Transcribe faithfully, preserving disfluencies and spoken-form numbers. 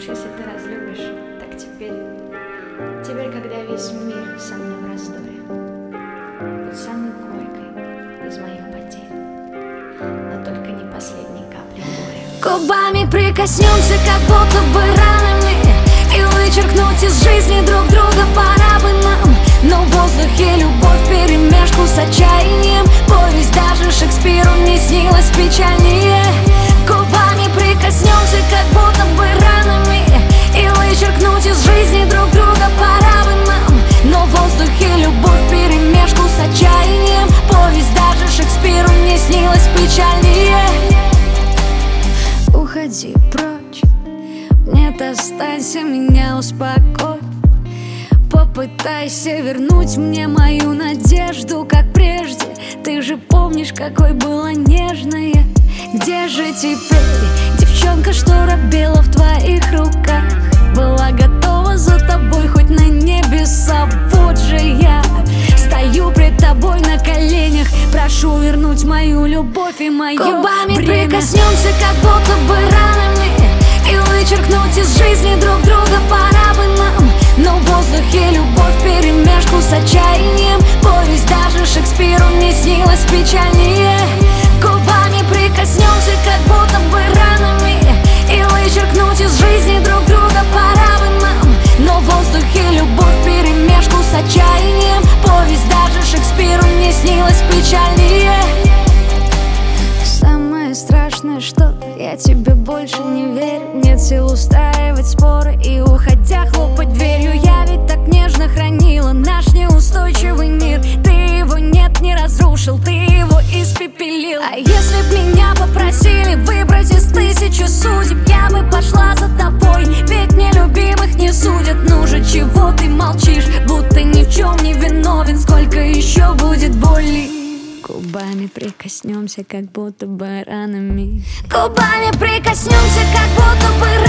если ты разлюбишь, так теперь, теперь, когда весь мир со мной в раздоре, будь самой горькой из моих потерь, но только не последней капли горя. Губами прикоснемся, как будто бы ранами, и вычеркнуть из жизни друг друга пора бы нам. Но в воздухе любовь вперемешку с отчаянием. Повесть даже Шекспиру не снилась печальнее. Губами прикоснемся, как будто бы ранами, и вычеркнуть из жизни друг друга пора бы нам. Но в воздухе любовь вперемешку с отчаянием. Повесть даже Шекспиру не снилась печальнее. Уходи прочь, нет, останься, меня успокой. Попытайся вернуть мне мою надежду, как прежде. Ты же помнишь, какой была нежная. Где же теперь девчонка, что робела в твоих руках? Была готова за тобой хоть на небеса. Вот же я стою пред тобой на коленях, прошу вернуть мою любовь и мое Губами время. Прикоснемся, как будто бы ранами, и вычеркнуть из жизни друг друга пора бы нам. Но в воздухе любовь вперемешку с отчаянием. Повесть даже Шекспиру не снилась печальнее. Губами прикоснемся, как будто бы ранами, и вычеркнуть из жизни друг друга пора бы нам. Но в воздухе любовь вперемешку с отчаянием. Повесть даже Шекспиру не снилась печальнее. Самое страшное, что я тебе больше не верю. Нет сил устраивать споры и, уходя, хлопать дверью. Я ведь так нежно хранила наш неустойчивый мир. Ты его нет, не разрушил, ты его испепелил. А если б меня попросили выбрать из тысячи судеб, я бы пошла за тобой, ведь нелюбимых не судят. Ну же, чего ты молчишь, будто ни в чем не виновен? Сколько еще будет боли? Губами прикоснемся, как будто бы ранами. Губами прикоснемся, как будто бы